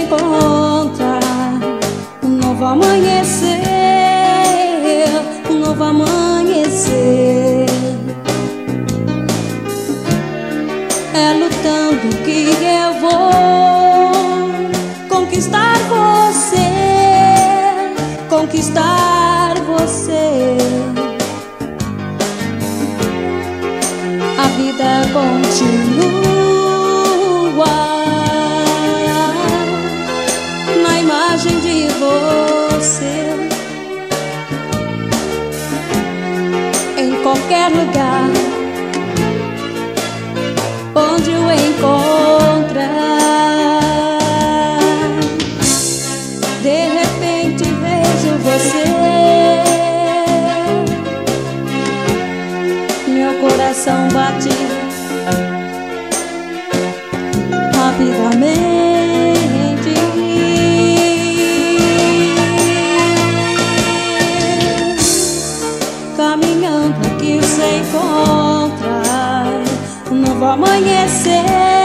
encontrar um novo amanhecer, um novo amanhecer. É lutando que eu vou conquistar você, conquistar você. A vida continua na imagem de você. Em qualquer lugar onde o encontrar, de repente vejo você. Meu coração bate rapidamente. Caminhando aqui sem encontrar um novo amanhecer.